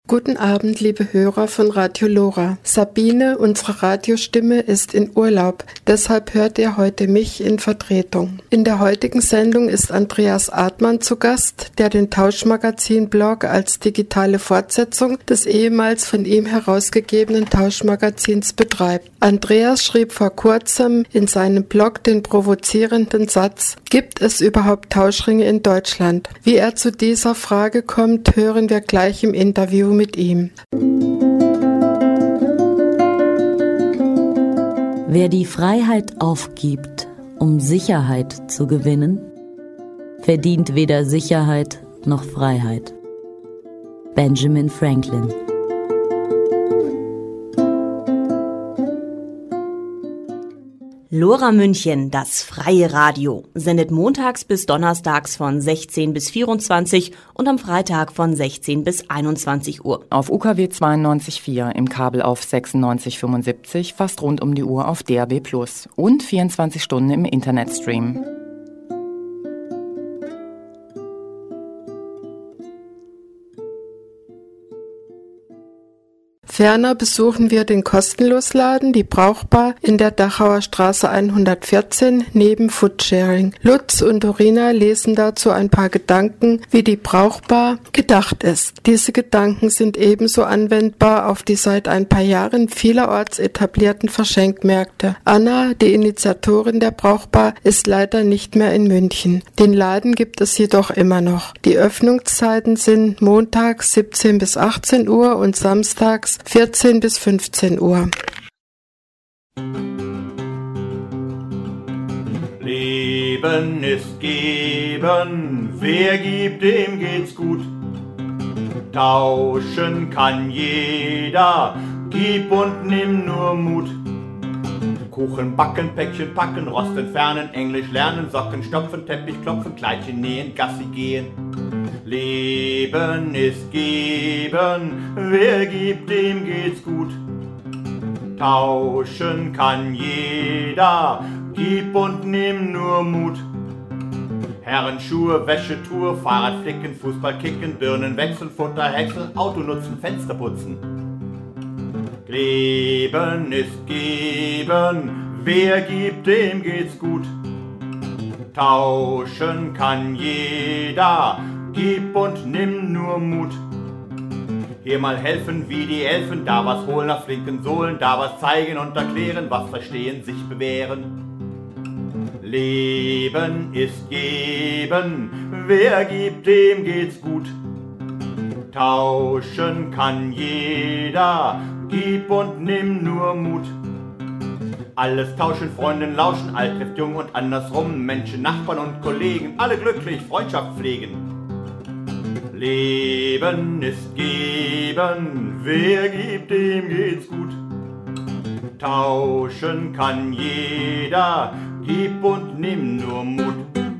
Guten Abend, liebe Hörer von Radio Lora. Sabine, unsere Radiostimme, ist in Urlaub. Deshalb hört ihr heute mich in Vertretung. In der heutigen Sendung ist Andreas Artmann zu Gast, der den Tauschmagazin-Blog als digitale Fortsetzung des ehemals von ihm herausgegebenen Tauschmagazins betreibt. Andreas schrieb vor kurzem in seinem Blog den provozierenden Satz: Gibt es überhaupt Tauschringe in Deutschland? Wie er zu dieser Frage kommt, hören wir gleich im Interview mit ihm. Wer die Freiheit aufgibt, um Sicherheit zu gewinnen, verdient weder Sicherheit noch Freiheit. Benjamin Franklin. Lora München, das freie Radio, sendet montags bis donnerstags von 16 bis 24 und am Freitag von 16 bis 21 Uhr. Auf UKW 92.4, im Kabel auf 96.75, fast rund um die Uhr auf DAB+ und 24 Stunden im Internetstream. Ferner besuchen wir den Kostenlosladen Die Brauchbar in der Dachauer Straße 114 neben Foodsharing. Lutz und Dorina lesen dazu ein paar Gedanken, wie die Brauchbar gedacht ist. Diese Gedanken sind ebenso anwendbar auf die seit ein paar Jahren vielerorts etablierten Verschenkmärkte. Anna, die Initiatorin der Brauchbar, ist leider nicht mehr in München. Den Laden gibt es jedoch immer noch. Die Öffnungszeiten sind montags 17 bis 18 Uhr und samstags 14 bis 15 Uhr. Leben ist geben, wer gibt, dem geht's gut. Tauschen kann jeder, gib und nimm nur Mut. Kuchen backen, Päckchen packen, Rost entfernen, Englisch lernen, Socken stopfen, Teppich klopfen, Kleidchen nähen, Gassi gehen. Leben ist geben, wer gibt, dem geht's gut. Tauschen kann jeder, gib und nimm nur Mut. Herrenschuhe, Wäschetour, Fahrrad flicken, Fußball kicken, Birnen wechseln, Futter häckseln, Auto nutzen, Fenster putzen. Leben ist geben, wer gibt, dem geht's gut. Tauschen kann jeder, gib und nimm nur Mut. Hier mal helfen wie die Elfen, da was holen auf flinken Sohlen, da was zeigen und erklären, was verstehen, sich bewähren. Leben ist geben, wer gibt, dem geht's gut. Tauschen kann jeder, gib und nimm nur Mut. Alles tauschen, Freundin lauschen, alt trifft jung und andersrum, Menschen, Nachbarn und Kollegen, alle glücklich, Freundschaft pflegen. Leben ist geben, wer gibt, dem geht's gut. Tauschen kann jeder, gib und nimm nur Mut.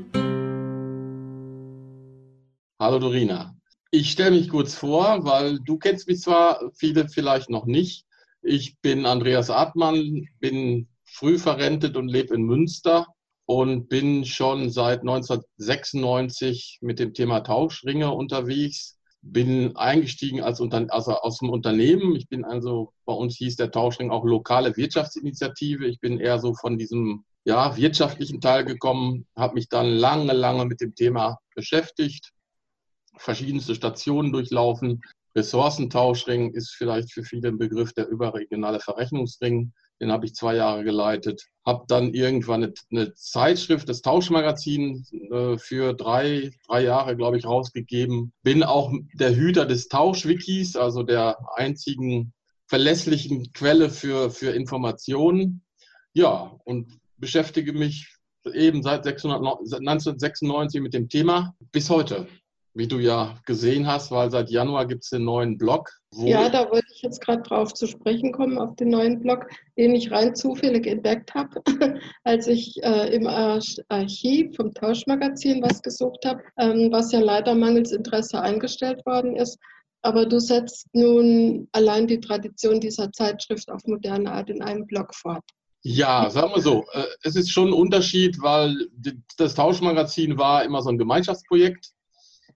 Hallo Dorina. Ich stelle mich kurz vor, weil du kennst mich zwar, viele vielleicht noch nicht. Ich bin Andreas Artmann, bin früh verrentet und lebe in Münster und bin schon seit 1996 mit dem Thema Tauschringe unterwegs. Bin eingestiegen aus dem Unternehmen. Ich bin also, bei uns hieß der Tauschring auch lokale Wirtschaftsinitiative. Ich bin eher so von diesem wirtschaftlichen Teil gekommen, habe mich dann lange mit dem Thema beschäftigt, verschiedenste Stationen durchlaufen. Ressourcentauschring ist vielleicht für viele ein Begriff, der überregionale Verrechnungsring. Den habe ich 2 Jahre geleitet. Habe dann irgendwann eine Zeitschrift, das Tauschmagazin, für drei Jahre, glaube ich, rausgegeben. Bin auch der Hüter des Tauschwikis, also der einzigen verlässlichen Quelle für Informationen. Ja, und beschäftige mich eben seit 1996 mit dem Thema bis heute. Wie du ja gesehen hast, weil seit Januar gibt es einen neuen Blog. Ja, da wollte ich jetzt gerade drauf zu sprechen kommen, auf den neuen Blog, den ich rein zufällig entdeckt habe, als ich im Archiv vom Tauschmagazin was gesucht habe, was ja leider mangels Interesse eingestellt worden ist. Aber du setzt nun allein die Tradition dieser Zeitschrift auf moderne Art in einem Blog fort. Ja, sagen wir so, es ist schon ein Unterschied, weil das Tauschmagazin war immer so ein Gemeinschaftsprojekt.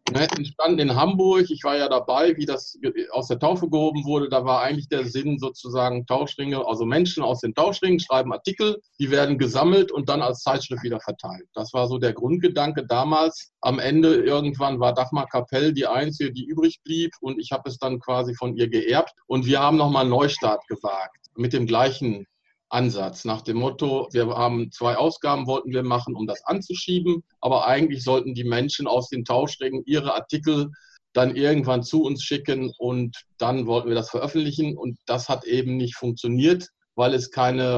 entstanden in Hamburg. Ich war ja dabei, wie das aus der Taufe gehoben wurde. Da war eigentlich der Sinn sozusagen Tauschringe, also Menschen aus den Tauschringen schreiben Artikel, die werden gesammelt und dann als Zeitschrift wieder verteilt. Das war so der Grundgedanke damals. Am Ende irgendwann war Dagmar Kapell die Einzige, die übrig blieb und ich habe es dann quasi von ihr geerbt. Und wir haben nochmal einen Neustart gewagt mit dem gleichen Ansatz, nach dem Motto, wir haben 2 Ausgaben, wollten wir machen, um das anzuschieben, aber eigentlich sollten die Menschen aus den Tauschringen ihre Artikel dann irgendwann zu uns schicken und dann wollten wir das veröffentlichen und das hat eben nicht funktioniert, weil es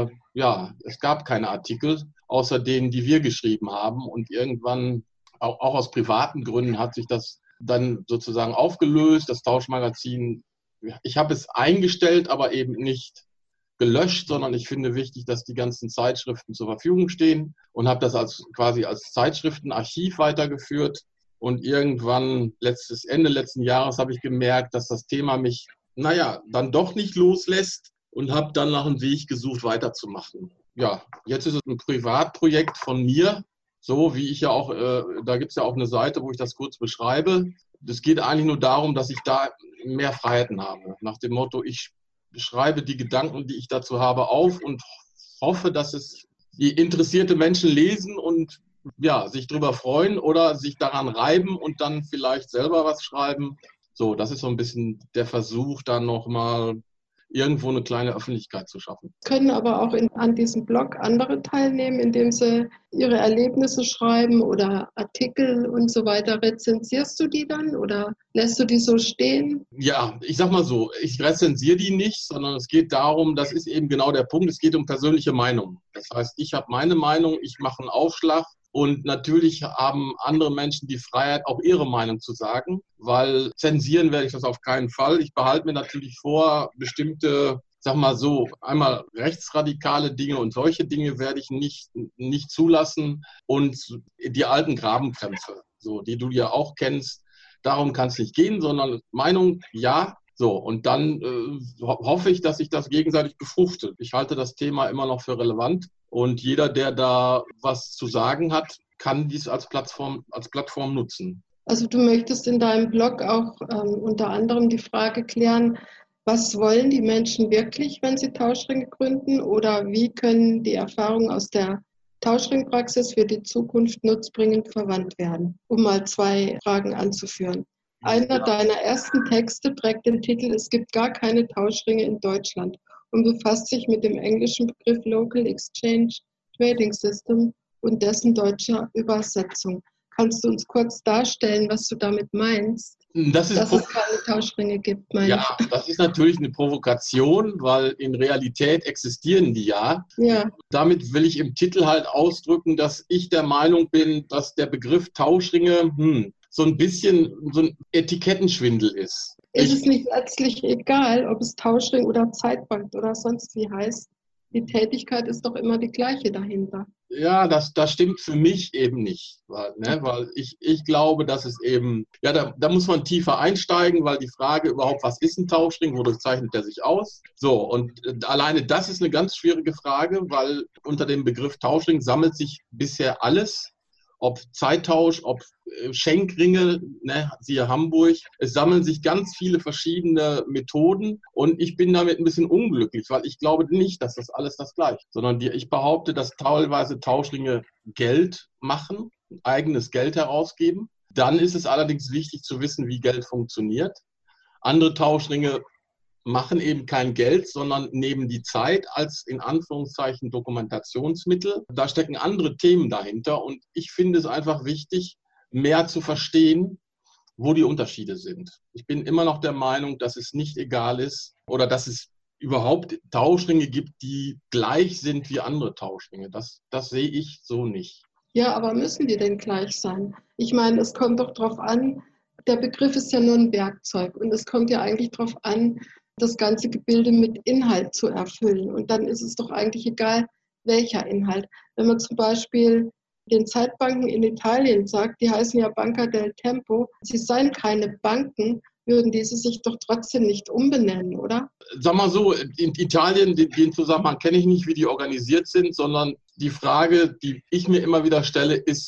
gab keine Artikel, außer denen, die wir geschrieben haben und irgendwann, auch aus privaten Gründen, hat sich das dann sozusagen aufgelöst, das Tauschmagazin. Ich habe es eingestellt, aber eben nicht gelöscht, sondern ich finde wichtig, dass die ganzen Zeitschriften zur Verfügung stehen und habe das quasi als Zeitschriftenarchiv weitergeführt. Und irgendwann, Ende letzten Jahres, habe ich gemerkt, dass das Thema mich, dann doch nicht loslässt und habe dann nach einem Weg gesucht, weiterzumachen. Ja, jetzt ist es ein Privatprojekt von mir, so wie ich ja auch, da gibt es ja auch eine Seite, wo ich das kurz beschreibe. Es geht eigentlich nur darum, dass ich da mehr Freiheiten habe. Nach dem Motto, ich schreibe die Gedanken, die ich dazu habe, auf und hoffe, dass es die interessierte Menschen lesen und sich drüber freuen oder sich daran reiben und dann vielleicht selber was schreiben. So, das ist so ein bisschen der Versuch, dann nochmal irgendwo eine kleine Öffentlichkeit zu schaffen. Können aber auch an diesem Blog andere teilnehmen, indem sie ihre Erlebnisse schreiben oder Artikel und so weiter. Rezensierst du die dann oder lässt du die so stehen? Ja, ich sag mal so, ich rezensiere die nicht, sondern es geht darum, das ist eben genau der Punkt, es geht um persönliche Meinung. Das heißt, ich habe meine Meinung, ich mache einen Aufschlag. Und natürlich haben andere Menschen die Freiheit, auch ihre Meinung zu sagen, weil zensieren werde ich das auf keinen Fall. Ich behalte mir natürlich vor, bestimmte, sag mal so, einmal rechtsradikale Dinge und solche Dinge werde ich nicht zulassen. Und die alten Grabenkrämpfe, so, die du ja auch kennst, darum kann es nicht gehen, sondern Meinung, ja. So, und dann hoffe ich, dass sich das gegenseitig befruchtet. Ich halte das Thema immer noch für relevant und jeder, der da was zu sagen hat, kann dies als Plattform nutzen. Also du möchtest in deinem Blog auch unter anderem die Frage klären, was wollen die Menschen wirklich, wenn sie Tauschringe gründen oder wie können die Erfahrungen aus der Tauschringpraxis für die Zukunft nutzbringend verwandt werden, um mal 2 Fragen anzuführen. Einer deiner ersten Texte trägt den Titel "Es gibt gar keine Tauschringe in Deutschland" und befasst sich mit dem englischen Begriff Local Exchange Trading System und dessen deutscher Übersetzung. Kannst du uns kurz darstellen, was du damit meinst? Dass es keine Tauschringe gibt, Ja, das ist natürlich eine Provokation, weil in Realität existieren die ja. Damit will ich im Titel halt ausdrücken, dass ich der Meinung bin, dass der Begriff Tauschringe so ein bisschen so ein Etikettenschwindel ist. Ist es nicht letztlich egal, ob es Tauschring oder Zeitbank oder sonst wie heißt? Die Tätigkeit ist doch immer die gleiche dahinter. Ja, das stimmt für mich eben nicht. Weil ich glaube, dass es eben, da muss man tiefer einsteigen, weil die Frage überhaupt, was ist ein Tauschring, wodurch zeichnet der sich aus? So, und alleine das ist eine ganz schwierige Frage, weil unter dem Begriff Tauschring sammelt sich bisher alles. Ob Zeittausch, ob Schenkringe, siehe Hamburg. Es sammeln sich ganz viele verschiedene Methoden und ich bin damit ein bisschen unglücklich, weil ich glaube nicht, dass das alles das Gleiche ist, sondern ich behaupte, dass teilweise Tauschringe Geld machen, eigenes Geld herausgeben. Dann ist es allerdings wichtig zu wissen, wie Geld funktioniert. Andere Tauschringe machen eben kein Geld, sondern nehmen die Zeit als in Anführungszeichen Dokumentationsmittel. Da stecken andere Themen dahinter und ich finde es einfach wichtig, mehr zu verstehen, wo die Unterschiede sind. Ich bin immer noch der Meinung, dass es nicht egal ist oder dass es überhaupt Tauschringe gibt, die gleich sind wie andere Tauschringe. Das sehe ich so nicht. Ja, aber müssen die denn gleich sein? Ich meine, es kommt doch darauf an, der Begriff ist ja nur ein Werkzeug und es kommt ja eigentlich darauf an, das ganze Gebilde mit Inhalt zu erfüllen. Und dann ist es doch eigentlich egal, welcher Inhalt. Wenn man zum Beispiel den Zeitbanken in Italien sagt, die heißen ja Banca del Tempo, sie seien keine Banken, würden diese sich doch trotzdem nicht umbenennen, oder? Sag mal so, in Italien, den Zusammenhang kenne ich nicht, wie die organisiert sind, sondern die Frage, die ich mir immer wieder stelle, ist,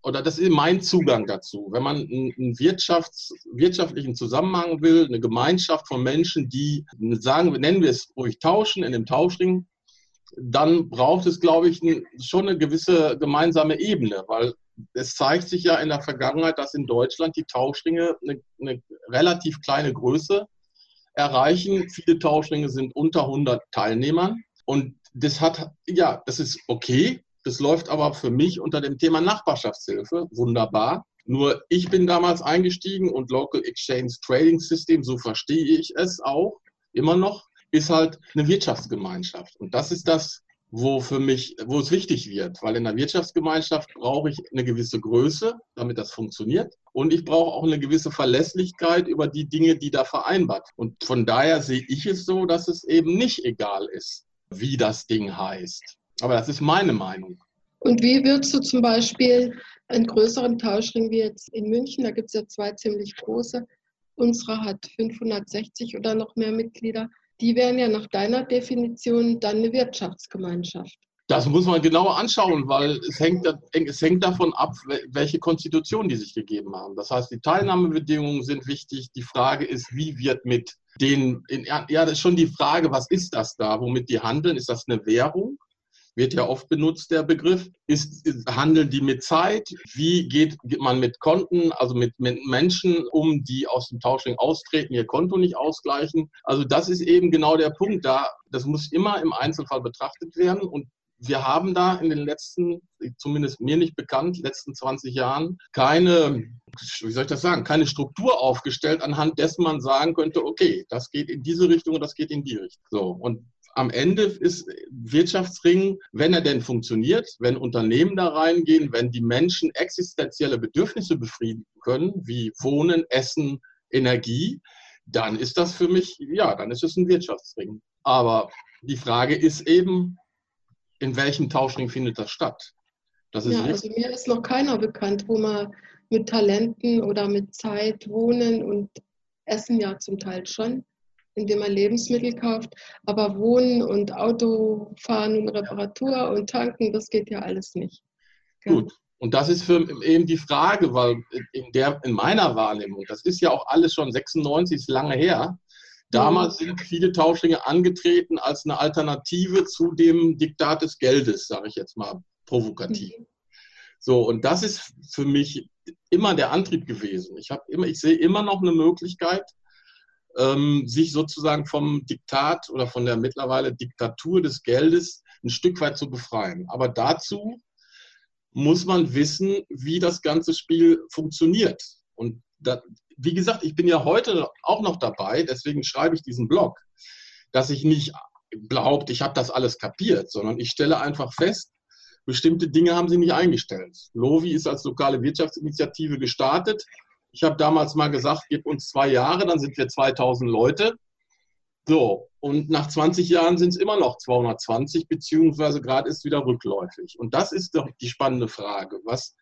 oder das ist mein Zugang dazu. Wenn man einen wirtschaftlichen Zusammenhang will, eine Gemeinschaft von Menschen, die sagen, nennen wir es ruhig tauschen in dem Tauschring, dann braucht es, glaube ich, schon eine gewisse gemeinsame Ebene, weil es zeigt sich ja in der Vergangenheit, dass in Deutschland die Tauschringe eine relativ kleine Größe erreichen. Viele Tauschringe sind unter 100 Teilnehmern und das ist okay. Das läuft aber für mich unter dem Thema Nachbarschaftshilfe wunderbar. Nur ich bin damals eingestiegen und Local Exchange Trading System, so verstehe ich es auch immer noch, ist halt eine Wirtschaftsgemeinschaft. Und das ist das, wo es wichtig wird. Weil in der Wirtschaftsgemeinschaft brauche ich eine gewisse Größe, damit das funktioniert. Und ich brauche auch eine gewisse Verlässlichkeit über die Dinge, die da vereinbart. Und von daher sehe ich es so, dass es eben nicht egal ist, wie das Ding heißt. Aber das ist meine Meinung. Und wie würdest du zum Beispiel einen größeren Tauschring wie jetzt in München, da gibt es ja 2 ziemlich große, unsere hat 560 oder noch mehr Mitglieder, die wären ja nach deiner Definition dann eine Wirtschaftsgemeinschaft. Das muss man genauer anschauen, weil es hängt davon ab, welche Konstitution die sich gegeben haben. Das heißt, die Teilnahmebedingungen sind wichtig. Die Frage ist, wie wird mit das ist schon die Frage, was ist das da, womit die handeln? Ist das eine Währung? Wird ja oft benutzt, der Begriff. Handeln die mit Zeit? Wie geht man mit Konten, also mit Menschen um, die aus dem Tauschring austreten, ihr Konto nicht ausgleichen? Also das ist eben genau der Punkt da. Das muss immer im Einzelfall betrachtet werden. Und wir haben da in den letzten, zumindest mir nicht bekannt, letzten 20 Jahren keine Struktur aufgestellt, anhand dessen man sagen könnte, okay, das geht in diese Richtung und das geht in die Richtung. So, und am Ende ist Wirtschaftsring, wenn er denn funktioniert, wenn Unternehmen da reingehen, wenn die Menschen existenzielle Bedürfnisse befriedigen können, wie Wohnen, Essen, Energie, dann ist das für mich, dann ist es ein Wirtschaftsring. Aber die Frage ist eben, in welchem Tauschring findet das statt? Also mir ist noch keiner bekannt, wo man mit Talenten oder mit Zeit wohnen und essen ja zum Teil schon, indem man Lebensmittel kauft, aber Wohnen und Autofahren und Reparatur und Tanken, das geht ja alles nicht. Gut, und das ist eben die Frage, weil in meiner Wahrnehmung, das ist ja auch alles schon 96, ist lange her, damals sind viele Tauschringe angetreten als eine Alternative zu dem Diktat des Geldes, sage ich jetzt mal provokativ. So, und das ist für mich immer der Antrieb gewesen. Ich sehe immer noch eine Möglichkeit, sich sozusagen vom Diktat oder von der mittlerweile Diktatur des Geldes ein Stück weit zu befreien. Aber dazu muss man wissen, wie das ganze Spiel funktioniert. Und wie gesagt, ich bin ja heute auch noch dabei, deswegen schreibe ich diesen Blog, dass ich nicht behaupte, ich habe das alles kapiert, sondern ich stelle einfach fest, bestimmte Dinge haben sie nicht eingestellt. Lovi ist als lokale Wirtschaftsinitiative gestartet. Ich habe damals mal gesagt, gib uns 2 Jahre, dann sind wir 2000 Leute. So, und nach 20 Jahren sind es immer noch 220, beziehungsweise gerade ist wieder rückläufig. Und das ist doch die spannende Frage.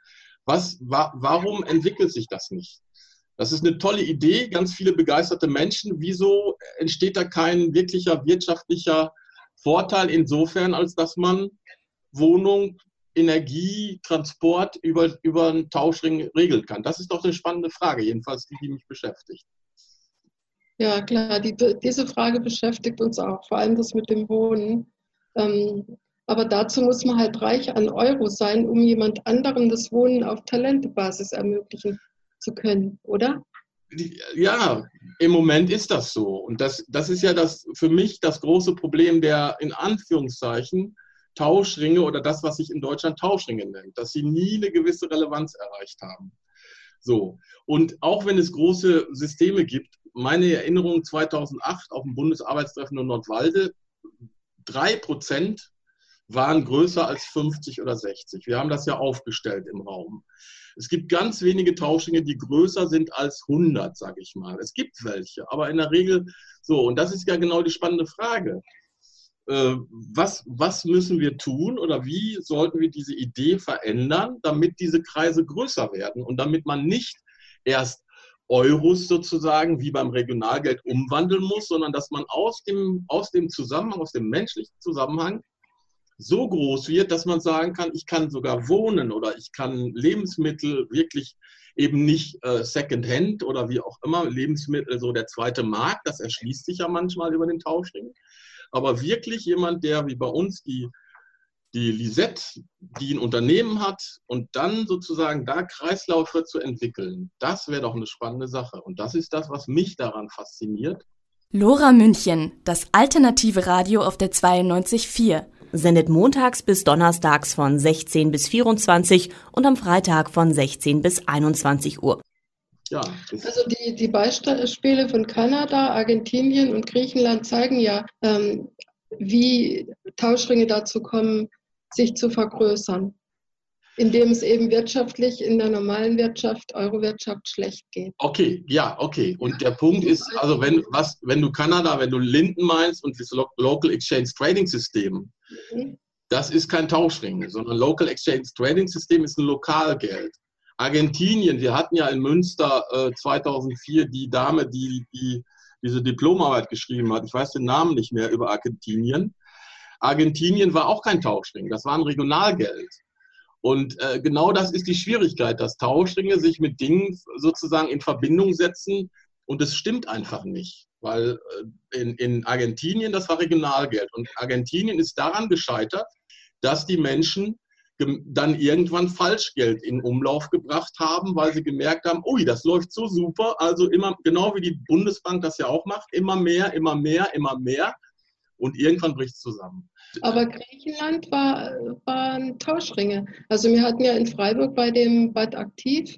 Warum entwickelt sich das nicht? Das ist eine tolle Idee, ganz viele begeisterte Menschen. Wieso entsteht da kein wirklicher wirtschaftlicher Vorteil insofern, als dass man Wohnung, Energie, Transport über einen Tauschring regeln kann? Das ist doch eine spannende Frage, jedenfalls die mich beschäftigt. Ja, klar, diese Frage beschäftigt uns auch, vor allem das mit dem Wohnen. Aber dazu muss man halt reich an Euro sein, um jemand anderem das Wohnen auf Talentebasis ermöglichen zu können, oder? Ja, im Moment ist das so. Und das ist ja für mich das große Problem der, in Anführungszeichen, Tauschringe oder das, was sich in Deutschland Tauschringe nennt, dass sie nie eine gewisse Relevanz erreicht haben. So. Und auch wenn es große Systeme gibt, meine Erinnerung 2008 auf dem Bundesarbeitstreffen in Nordwalde, 3% waren größer als 50 oder 60. Wir haben das ja aufgestellt im Raum. Es gibt ganz wenige Tauschringe, die größer sind als 100, sage ich mal. Es gibt welche, aber in der Regel so. Und das ist ja genau die spannende Frage. Was müssen wir tun oder wie sollten wir diese Idee verändern, damit diese Kreise größer werden und damit man nicht erst Euros sozusagen wie beim Regionalgeld umwandeln muss, sondern dass man aus dem Zusammenhang, aus dem menschlichen Zusammenhang so groß wird, dass man sagen kann, ich kann sogar wohnen oder ich kann Lebensmittel wirklich eben nicht Secondhand oder wie auch immer, Lebensmittel, so der zweite Markt, das erschließt sich ja manchmal über den Tauschring. Aber wirklich jemand, der wie bei uns die Lisette, die ein Unternehmen hat und dann sozusagen da Kreisläufe zu entwickeln, das wäre doch eine spannende Sache. Und das ist das, was mich daran fasziniert. Lora München, das alternative Radio auf der 92.4. Sendet montags bis donnerstags von 16 bis 24 und am Freitag von 16 bis 21 Uhr. Ja, also die Beispiele von Kanada, Argentinien und Griechenland zeigen ja, wie Tauschringe dazu kommen, sich zu vergrößern, indem es eben wirtschaftlich in der normalen Wirtschaft, Eurowirtschaft schlecht geht. Okay, ja, okay. Und der Punkt ist, also wenn du Kanada, wenn du Linden meinst und das Local Exchange Trading System, das ist kein Tauschring, sondern Local Exchange Trading System ist ein Lokalgeld. Argentinien, wir hatten ja in Münster 2004 die Dame, die diese Diplomarbeit geschrieben hat, ich weiß den Namen nicht mehr, über Argentinien. Argentinien war auch kein Tauschring, das war ein Regionalgeld. Und genau das ist die Schwierigkeit, dass Tauschringe sich mit Dingen sozusagen in Verbindung setzen und es stimmt einfach nicht, weil in Argentinien, das war Regionalgeld und Argentinien ist daran gescheitert, dass die Menschen dann irgendwann Falschgeld in Umlauf gebracht haben, weil sie gemerkt haben, ui, das läuft so super, also immer, genau wie die Bundesbank das ja auch macht, immer mehr und irgendwann bricht es zusammen. Aber Griechenland waren Tauschringe. Also wir hatten ja in Freiburg bei dem Bad Aktiv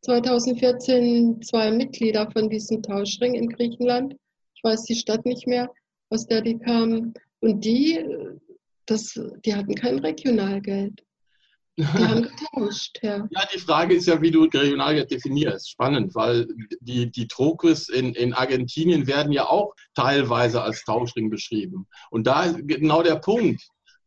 2014 2 Mitglieder von diesem Tauschring in Griechenland. Ich weiß die Stadt nicht mehr, aus der die kamen. Und die hatten kein Regionalgeld. Die haben getauscht, ja. Ja, die Frage ist ja, wie du Regionalgeld definierst. Spannend, weil die Troquis in Argentinien werden ja auch teilweise als Tauschring beschrieben. Und da ist genau der Punkt,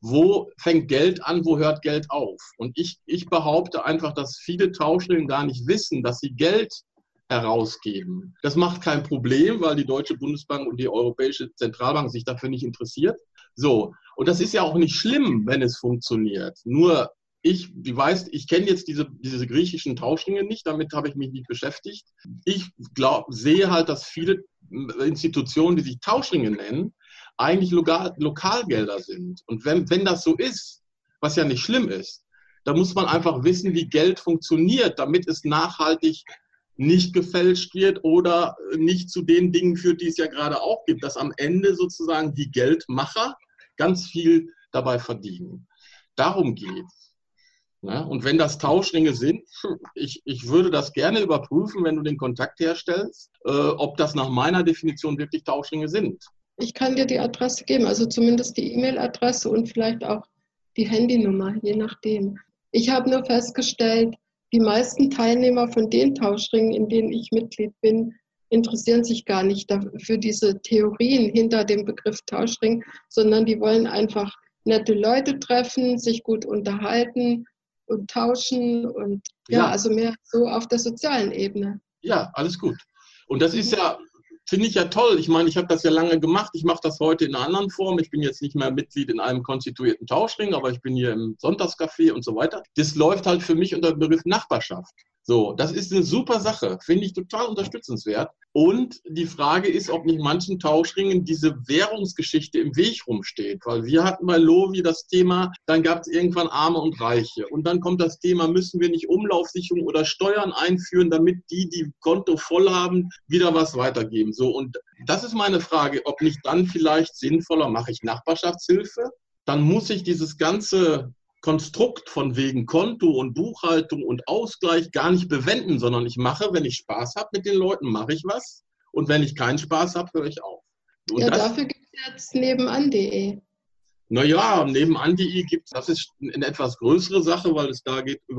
wo fängt Geld an, wo hört Geld auf? Und ich behaupte einfach, dass viele Tauschringe gar nicht wissen, dass sie Geld herausgeben. Das macht kein Problem, weil die Deutsche Bundesbank und die Europäische Zentralbank sich dafür nicht interessiert. So, und das ist ja auch nicht schlimm, wenn es funktioniert. Nur ich kenne jetzt diese griechischen Tauschringe nicht, damit habe ich mich nicht beschäftigt. Ich sehe halt, dass viele Institutionen, die sich Tauschringe nennen, eigentlich Lokalgelder sind. Und wenn das so ist, was ja nicht schlimm ist, dann muss man einfach wissen, wie Geld funktioniert, damit es nachhaltig nicht gefälscht wird oder nicht zu den Dingen führt, die es ja gerade auch gibt, dass am Ende sozusagen die Geldmacher ganz viel dabei verdienen. Darum geht es. Ja, und wenn das Tauschringe sind, ich würde das gerne überprüfen, wenn du den Kontakt herstellst, ob das nach meiner Definition wirklich Tauschringe sind. Ich kann dir die Adresse geben, also zumindest die E-Mail-Adresse und vielleicht auch die Handynummer, je nachdem. Ich habe nur festgestellt, die meisten Teilnehmer von den Tauschringen, in denen ich Mitglied bin, interessieren sich gar nicht für diese Theorien hinter dem Begriff Tauschring, sondern die wollen einfach nette Leute treffen, sich gut unterhalten und tauschen und also mehr so auf der sozialen Ebene. Ja, alles gut. Und das ist ja, finde ich ja toll. Ich meine, ich habe das ja lange gemacht. Ich mache das heute in einer anderen Form. Ich bin jetzt nicht mehr Mitglied in einem konstituierten Tauschring, aber ich bin hier im Sonntagscafé und so weiter. Das läuft halt für mich unter dem Begriff Nachbarschaft. So, das ist eine super Sache, finde ich total unterstützenswert. Und die Frage ist, ob nicht manchen Tauschringen diese Währungsgeschichte im Weg rumsteht. Weil wir hatten bei Lovi das Thema, dann gab es irgendwann Arme und Reiche. Und dann kommt das Thema, müssen wir nicht Umlaufsicherung oder Steuern einführen, damit die Konto voll haben, wieder was weitergeben. So, und das ist meine Frage, ob nicht dann vielleicht sinnvoller, mache ich Nachbarschaftshilfe? Dann muss ich dieses ganze Konstrukt von wegen Konto und Buchhaltung und Ausgleich gar nicht bewenden, sondern ich mache, wenn ich Spaß habe mit den Leuten, mache ich was und wenn ich keinen Spaß habe, höre ich auf. Und ja, dafür gibt es jetzt nebenan.de. Naja, nebenan.de gibt es, das ist eine etwas größere Sache, weil es da geht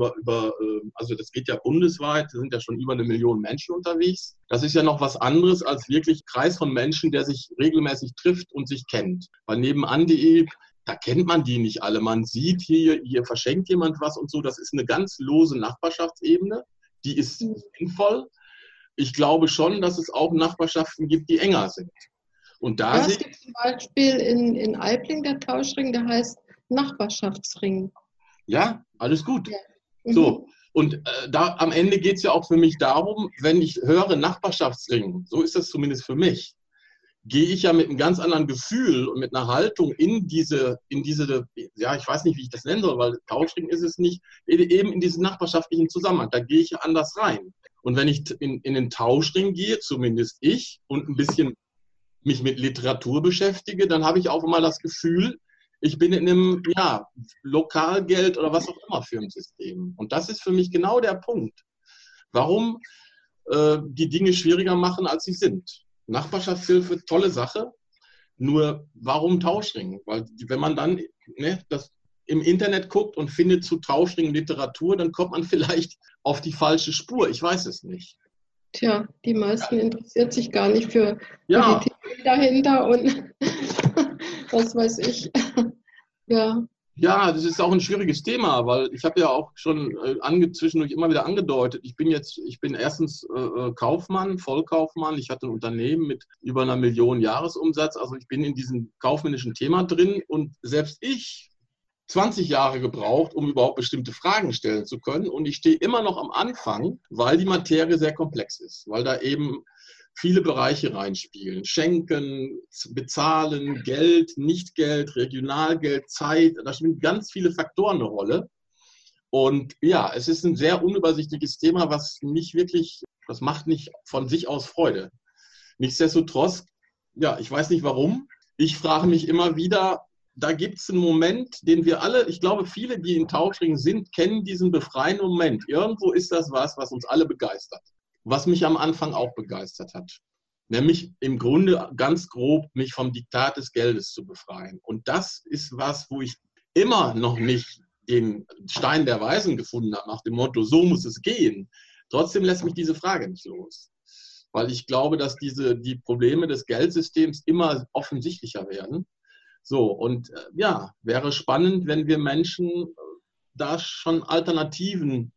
also das geht ja bundesweit, da sind ja schon über 1 Million Menschen unterwegs. Das ist ja noch was anderes als wirklich Kreis von Menschen, der sich regelmäßig trifft und sich kennt. Bei nebenan.de, da kennt man die nicht alle. Man sieht hier verschenkt jemand was und so. Das ist eine ganz lose Nachbarschaftsebene. Die ist sinnvoll. Ich glaube schon, dass es auch Nachbarschaften gibt, die enger sind. Und da es gibt zum Beispiel in Aibling der Tauschring, der heißt Nachbarschaftsring. Ja, alles gut. Ja. So, und da am Ende geht es ja auch für mich darum, wenn ich höre Nachbarschaftsring, so ist das zumindest für mich, gehe ich ja mit einem ganz anderen Gefühl und mit einer Haltung in diese, ja, ich weiß nicht, wie ich das nennen soll, weil Tauschring ist es nicht, eben in diesen nachbarschaftlichen Zusammenhang, da gehe ich ja anders rein. Und wenn ich in den Tauschring gehe, zumindest ich, und ein bisschen mich mit Literatur beschäftige, dann habe ich auch immer das Gefühl, ich bin in einem, ja, Lokalgeld oder was auch immer Firmensystem. Und das ist für mich genau der Punkt, warum die Dinge schwieriger machen, als sie sind. Nachbarschaftshilfe, tolle Sache, nur warum Tauschring? Weil wenn man dann das im Internet guckt und findet zu Tauschringen Literatur, dann kommt man vielleicht auf die falsche Spur. Ich weiß es nicht. Tja, die meisten interessiert sich gar nicht für die Theorie dahinter und was weiß ich. Ja. Ja, das ist auch ein schwieriges Thema, weil ich habe ja auch schon zwischendurch immer wieder angedeutet, ich bin erstens Kaufmann, Vollkaufmann, ich hatte ein Unternehmen mit über 1 Million Jahresumsatz, also ich bin in diesem kaufmännischen Thema drin und selbst ich 20 Jahre gebraucht, um überhaupt bestimmte Fragen stellen zu können und ich stehe immer noch am Anfang, weil die Materie sehr komplex ist, weil da eben viele Bereiche reinspielen. Schenken, bezahlen, Geld, Nichtgeld, Regionalgeld, Zeit. Da spielen ganz viele Faktoren eine Rolle. Und ja, es ist ein sehr unübersichtliches Thema, das macht nicht von sich aus Freude. Nichtsdestotrotz, ja, ich weiß nicht warum. Ich frage mich immer wieder, da gibt es einen Moment, den wir alle, ich glaube, viele, die in Tauschringen sind, kennen diesen befreienden Moment. Irgendwo ist das was uns alle begeistert. Was mich am Anfang auch begeistert hat. Nämlich im Grunde ganz grob, mich vom Diktat des Geldes zu befreien. Und das ist was, wo ich immer noch nicht den Stein der Weisen gefunden habe, nach dem Motto, so muss es gehen. Trotzdem lässt mich diese Frage nicht los. Weil ich glaube, dass die Probleme des Geldsystems immer offensichtlicher werden. So, und ja, wäre spannend, wenn wir Menschen da schon Alternativen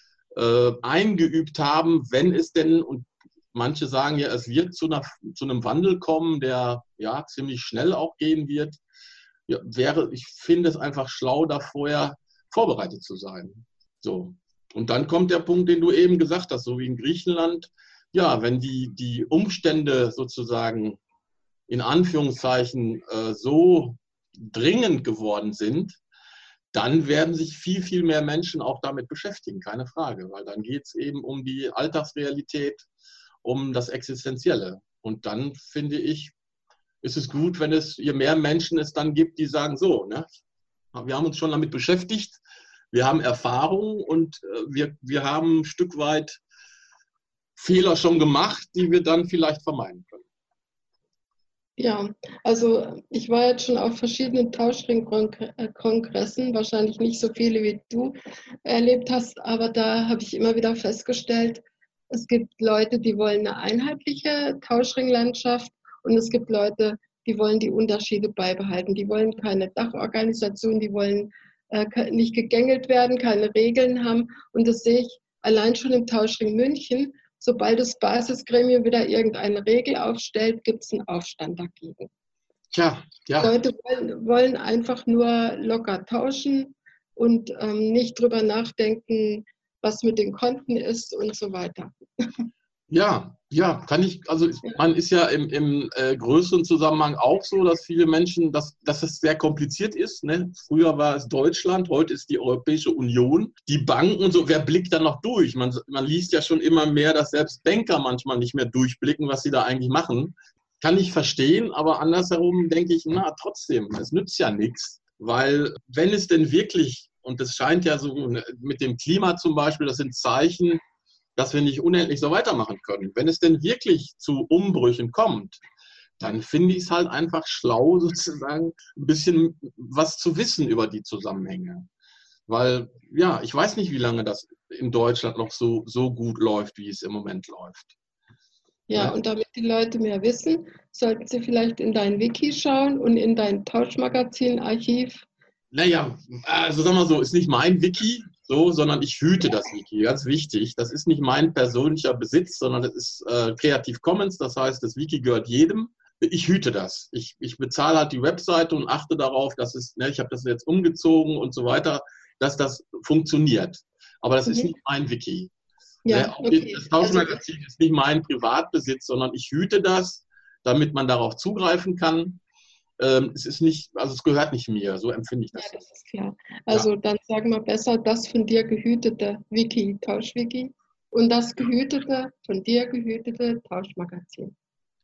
eingeübt haben, wenn es denn, und manche sagen ja, es wird zu einem Wandel kommen, der ja ziemlich schnell auch gehen wird, ja, ich finde es einfach schlau, da vorher vorbereitet zu sein. So. Und dann kommt der Punkt, den du eben gesagt hast, so wie in Griechenland, ja, wenn die Umstände sozusagen in Anführungszeichen so dringend geworden sind, dann werden sich viel, viel mehr Menschen auch damit beschäftigen, keine Frage, weil dann geht es eben um die Alltagsrealität, um das Existenzielle. Und dann finde ich, ist es gut, wenn je mehr Menschen es dann gibt, die sagen, so, ne, wir haben uns schon damit beschäftigt, wir haben Erfahrung und wir haben ein Stück weit Fehler schon gemacht, die wir dann vielleicht vermeiden können. Ja, also ich war jetzt schon auf verschiedenen Tauschring-Kongressen, wahrscheinlich nicht so viele wie du erlebt hast, aber da habe ich immer wieder festgestellt, es gibt Leute, die wollen eine einheitliche Tauschringlandschaft und es gibt Leute, die wollen die Unterschiede beibehalten. Die wollen keine Dachorganisation, die wollen nicht gegängelt werden, keine Regeln haben und das sehe ich allein schon im Tauschring München. Sobald das Basisgremium wieder irgendeine Regel aufstellt, gibt es einen Aufstand dagegen. Tja, ja. Leute wollen einfach nur locker tauschen und nicht drüber nachdenken, was mit den Konten ist und so weiter. Ja, man ist ja im größeren Zusammenhang auch so, dass viele Menschen, dass es sehr kompliziert ist. Ne? Früher war es Deutschland, heute ist die Europäische Union. Die Banken und so, wer blickt da noch durch? Man liest ja schon immer mehr, dass selbst Banker manchmal nicht mehr durchblicken, was sie da eigentlich machen. Kann ich verstehen, aber andersherum denke ich, trotzdem, es nützt ja nichts. Weil wenn es denn wirklich, und das scheint ja so mit dem Klima zum Beispiel, das sind Zeichen, dass wir nicht unendlich so weitermachen können. Wenn es denn wirklich zu Umbrüchen kommt, dann finde ich es halt einfach schlau, sozusagen ein bisschen was zu wissen über die Zusammenhänge. Weil, ja, ich weiß nicht, wie lange das in Deutschland noch so gut läuft, wie es im Moment läuft. Ja, und damit die Leute mehr wissen, sollten sie vielleicht in dein Wiki schauen und in dein Tauschmagazin-Archiv. Naja, also sagen wir so, ist nicht mein Wiki, sondern ich hüte das Wiki, ganz wichtig. Das ist nicht mein persönlicher Besitz, sondern das ist Creative Commons, das heißt, das Wiki gehört jedem. ich hüte das. Ich bezahle halt die Webseite und achte darauf, dass ich habe das jetzt umgezogen und so weiter, dass das funktioniert. Aber das ist nicht mein Wiki. Ja, okay. Das Tauschmagazin ist nicht mein Privatbesitz, sondern ich hüte das, damit man darauf zugreifen kann. Es gehört nicht mir, so empfinde ich das. Ja, das ist klar. Also dann sagen wir besser, das von dir gehütete Wiki, Tauschwiki, und das gehütete, von dir gehütete Tauschmagazin.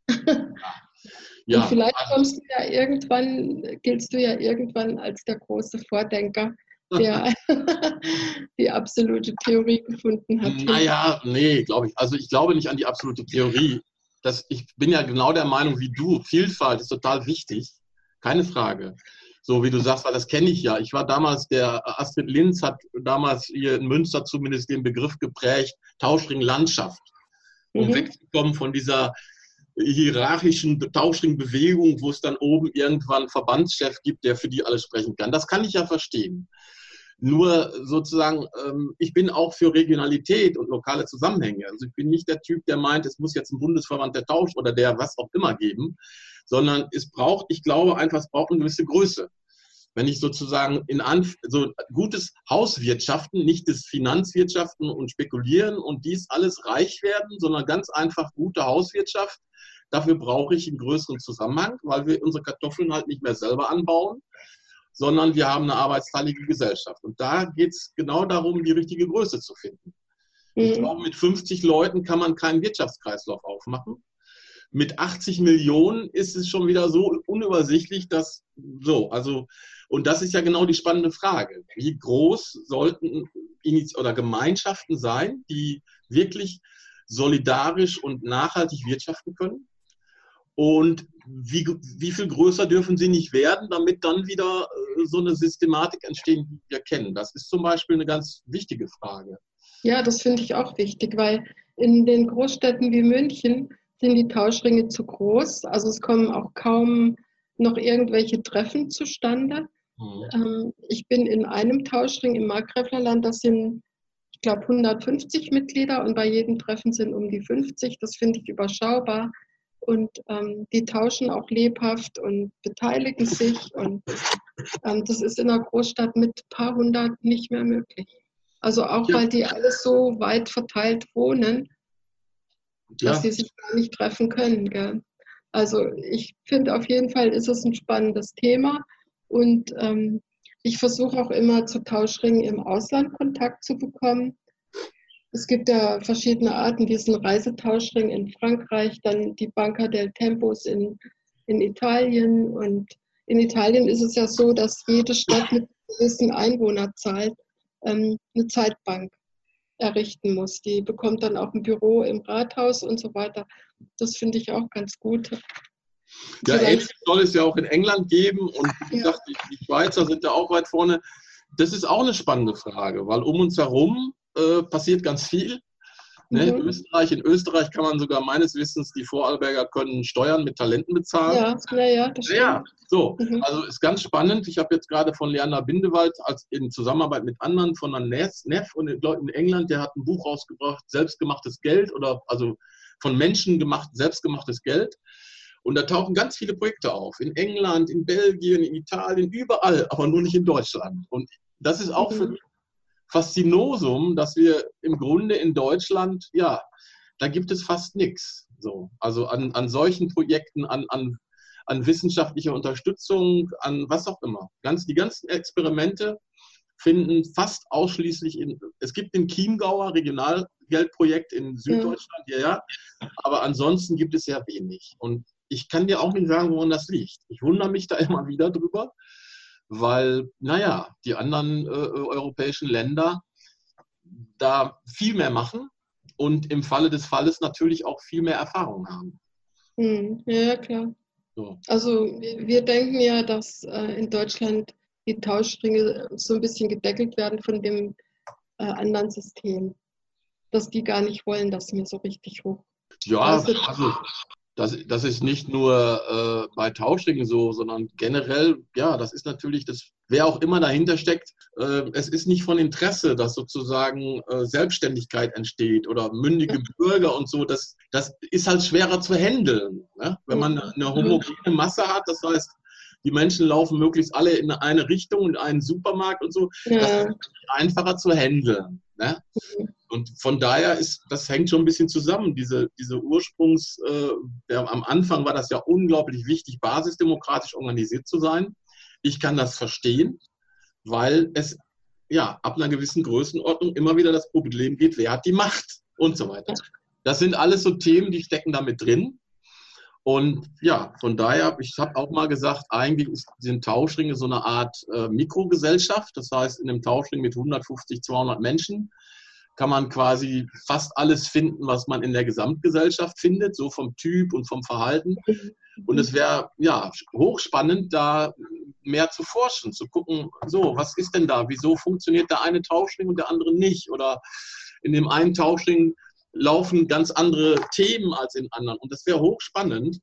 Und vielleicht giltst du ja irgendwann als der große Vordenker, der die absolute Theorie gefunden hat. Naja, nee, glaube ich. Also ich glaube nicht an die absolute Theorie. Ich bin ja genau der Meinung wie du, Vielfalt ist total wichtig, keine Frage. So wie du sagst, weil das kenne ich ja. Ich war damals, der Astrid Linz hat damals hier in Münster zumindest den Begriff geprägt, Tauschring-Landschaft. Um wegzukommen von dieser hierarchischen Tauschring-Bewegung, wo es dann oben irgendwann einen Verbandschef gibt, der für die alle sprechen kann. Das kann ich ja verstehen. Nur sozusagen, ich bin auch für Regionalität und lokale Zusammenhänge. Also ich bin nicht der Typ, der meint, es muss jetzt ein Bundesverband der Tausch oder der was auch immer geben, sondern es braucht eine gewisse Größe. Wenn ich sozusagen so gutes Hauswirtschaften, nicht das Finanzwirtschaften und Spekulieren und dies alles reich werden, sondern ganz einfach gute Hauswirtschaft, dafür brauche ich einen größeren Zusammenhang, weil wir unsere Kartoffeln halt nicht mehr selber anbauen, sondern wir haben eine arbeitsteilige Gesellschaft. Und da geht es genau darum, die richtige Größe zu finden. Ich glaube, mit 50 Leuten kann man keinen Wirtschaftskreislauf aufmachen. Mit 80 Millionen ist es schon wieder so unübersichtlich, und das ist ja genau die spannende Frage. Wie groß sollten Gemeinschaften sein, die wirklich solidarisch und nachhaltig wirtschaften können? Und wie viel größer dürfen sie nicht werden, damit dann wieder so eine Systematik entstehen, die wir kennen? Das ist zum Beispiel eine ganz wichtige Frage. Ja, das finde ich auch wichtig, weil in den Großstädten wie München sind die Tauschringe zu groß. Also es kommen auch kaum noch irgendwelche Treffen zustande. Ich bin in einem Tauschring im Markgräflerland, das sind, ich glaube, 150 Mitglieder und bei jedem Treffen sind um die 50. Das finde ich überschaubar. Und die tauschen auch lebhaft und beteiligen sich. Und das ist in einer Großstadt mit ein paar hundert nicht mehr möglich. Also auch, weil die alle so weit verteilt wohnen, dass sie sich gar nicht treffen können. Gell? Also ich finde, auf jeden Fall ist es ein spannendes Thema. Und ich versuche auch immer zu Tauschringen im Ausland Kontakt zu bekommen. Es gibt ja verschiedene Arten, diesen Reisetauschring in Frankreich, dann die Banca del Tempos in Italien. Und in Italien ist es ja so, dass jede Stadt mit einer gewissen Einwohnerzahl eine Zeitbank errichten muss. Die bekommt dann auch ein Büro im Rathaus und so weiter. Das finde ich auch ganz gut. Ja, ähnlich soll es ja auch in England geben. Und wie gesagt, die Schweizer sind da auch weit vorne. Das ist auch eine spannende Frage, weil um uns herum passiert ganz viel. Ne? In Österreich kann man sogar meines Wissens, die Vorarlberger können Steuern mit Talenten bezahlen. Das stimmt. So, also ist ganz spannend. Ich habe jetzt gerade von Leander Bindewald in Zusammenarbeit mit anderen von der NEF und den Leuten in England, der hat ein Buch rausgebracht, Selbstgemachtes Geld also von Menschen selbstgemachtes Geld. Und da tauchen ganz viele Projekte auf. In England, in Belgien, in Italien, überall, aber nur nicht in Deutschland. Und das ist auch für mich Faszinosum, dass wir im Grunde in Deutschland, da gibt es fast nichts. So. Also an solchen Projekten, an wissenschaftlicher Unterstützung, an was auch immer. Die ganzen Experimente finden fast ausschließlich es gibt den Chiemgauer Regionalgeldprojekt in Süddeutschland, aber ansonsten gibt es sehr wenig. Und ich kann dir auch nicht sagen, woran das liegt. Ich wundere mich da immer wieder drüber, weil, die anderen europäischen Länder da viel mehr machen und im Falle des Falles natürlich auch viel mehr Erfahrung haben. Ja, klar. So. Also wir denken ja, dass in Deutschland die Tauschringe so ein bisschen gedeckelt werden von dem anderen System. Dass die gar nicht wollen, dass wir so richtig hoch. Ja, also Das ist nicht nur bei Tauschringen so, sondern generell, ja, das ist natürlich, wer auch immer dahinter steckt, es ist nicht von Interesse, dass sozusagen Selbstständigkeit entsteht oder mündige Bürger und so. Das ist halt schwerer zu handeln, ne? Wenn man eine homogene Masse hat, das heißt, die Menschen laufen möglichst alle in eine Richtung, in einen Supermarkt und so. Das ist einfacher zu handeln, ne? Und von daher das hängt schon ein bisschen zusammen. Diese am Anfang war das ja unglaublich wichtig, basisdemokratisch organisiert zu sein. Ich kann das verstehen, weil es ja ab einer gewissen Größenordnung immer wieder das Problem geht, wer hat die Macht und so weiter. Das sind alles so Themen, die stecken da mit drin. Und ja, von daher, ich habe auch mal gesagt, eigentlich sind Tauschringe so eine Art Mikrogesellschaft. Das heißt, in einem Tauschring mit 150, 200 Menschen kann man quasi fast alles finden, was man in der Gesamtgesellschaft findet, so vom Typ und vom Verhalten. Und es wäre ja hochspannend, da mehr zu forschen, zu gucken, so, was ist denn da? Wieso funktioniert der eine Tauschring und der andere nicht? Oder in dem einen Tauschring laufen ganz andere Themen als in anderen. Und das wäre hochspannend.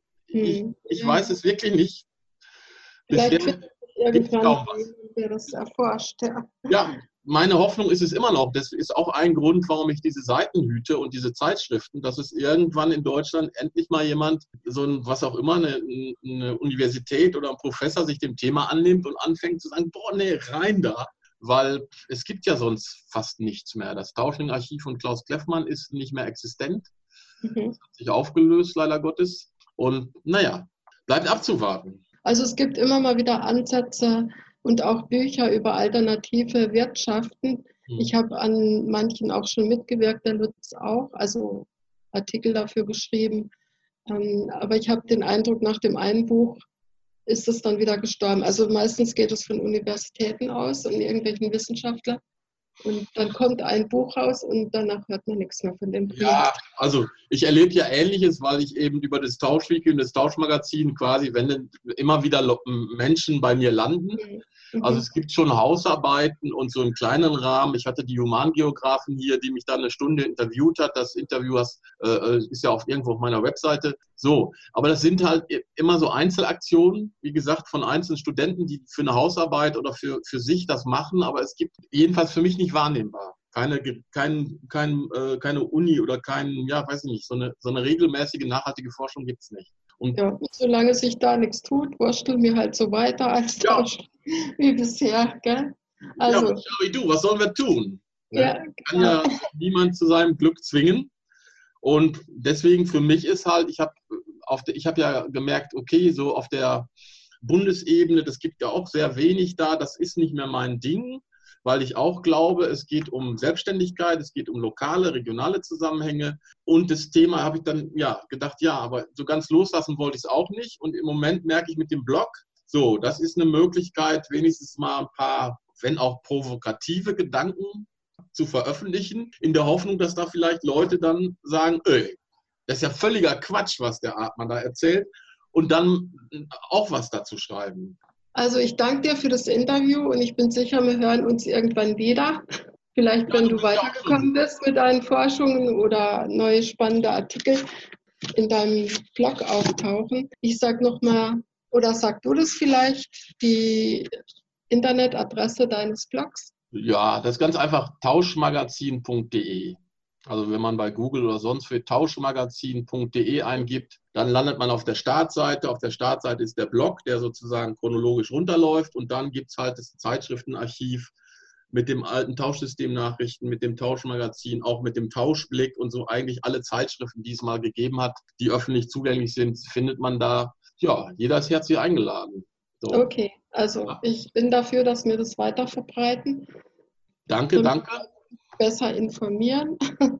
Ich weiß es wirklich nicht. Vielleicht findet irgendwann der das erforscht. Ja, meine Hoffnung ist es immer noch. Das ist auch ein Grund, warum ich diese Seiten hüte und diese Zeitschriften, dass es irgendwann in Deutschland endlich mal jemand, so ein, was auch immer, eine Universität oder ein Professor sich dem Thema annimmt und anfängt zu sagen, boah, nee, rein da. Weil es gibt ja sonst fast nichts mehr. Das Tauschring-Archiv von Klaus Kleffmann ist nicht mehr existent. Das hat sich aufgelöst, leider Gottes. Und naja, bleibt abzuwarten. Also es gibt immer mal wieder Ansätze und auch Bücher über alternative Wirtschaften. Ich habe an manchen auch schon mitgewirkt, der Lutz auch, also Artikel dafür geschrieben. Aber ich habe den Eindruck, nach dem einen Buch ist es dann wieder gestorben. Also meistens geht es von Universitäten aus und irgendwelchen Wissenschaftlern. Und dann kommt ein Buch raus und danach hört man nichts mehr von dem Projekt. Ja, also ich erlebe ja Ähnliches, weil ich eben über das Tauschwiki und das Tauschmagazin quasi, wenn immer wieder Menschen bei mir landen. Also es gibt schon Hausarbeiten und so im kleinen Rahmen. Ich hatte die Humangeografen hier, die mich dann eine Stunde interviewt hat. Das Interview ist ja auch irgendwo auf meiner Webseite. So, aber das sind halt immer so Einzelaktionen, wie gesagt, von einzelnen Studenten, die für eine Hausarbeit oder für sich das machen. Aber es gibt jedenfalls für mich nicht wahrnehmbar. Keine Uni oder weiß ich nicht, so eine regelmäßige, nachhaltige Forschung gibt es nicht. Und ja, solange sich da nichts tut, wursteln wir halt so weiter als Tausch wie bisher, gell? Also, ja, wie du, was sollen wir tun? Ja, kann ja niemand zu seinem Glück zwingen. Und deswegen für mich ist halt, ich habe ja gemerkt, okay, so auf der Bundesebene, das gibt ja auch sehr wenig da, das ist nicht mehr mein Ding, weil ich auch glaube, es geht um Selbstständigkeit, es geht um lokale, regionale Zusammenhänge. Und das Thema habe ich dann gedacht, aber so ganz loslassen wollte ich es auch nicht. Und im Moment merke ich mit dem Blog, so, das ist eine Möglichkeit, wenigstens mal ein paar, wenn auch provokative Gedanken zu veröffentlichen, in der Hoffnung, dass da vielleicht Leute dann sagen, das ist ja völliger Quatsch, was der Artmann da erzählt, und dann auch was dazu schreiben. Also ich danke dir für das Interview und ich bin sicher, wir hören uns irgendwann wieder. Vielleicht, wenn du weitergekommen bist mit deinen Forschungen oder neue spannende Artikel in deinem Blog auftauchen. Ich sage nochmal, oder sag du das vielleicht, die Internetadresse deines Blogs? Ja, das ist ganz einfach tauschmagazin.de. Also wenn man bei Google oder sonst für tauschmagazin.de eingibt, dann landet man auf der Startseite. Auf der Startseite ist der Blog, der sozusagen chronologisch runterläuft. Und dann gibt es halt das Zeitschriftenarchiv mit dem alten Tauschsystem-Nachrichten, mit dem Tauschmagazin, auch mit dem Tauschblick und so. Eigentlich alle Zeitschriften, die es mal gegeben hat, die öffentlich zugänglich sind, findet man da. Ja, jeder ist herzlich eingeladen. So. Okay, also ich bin dafür, dass wir das weiter verbreiten. Danke. Besser informieren.